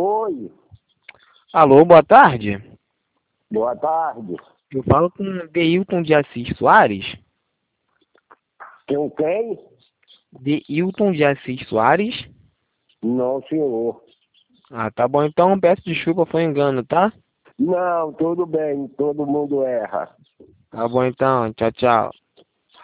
Oi, Alô, boa tarde. boa tarde. Eu falo com Deilton de Assis Soares. Quem? Deilton de Assis Soares. Não, senhor. Ah, tá bom então. Peço desculpa, foi engano, tá? Não, tudo bem, todo mundo erra. Tá bom então. Tchau, tchau.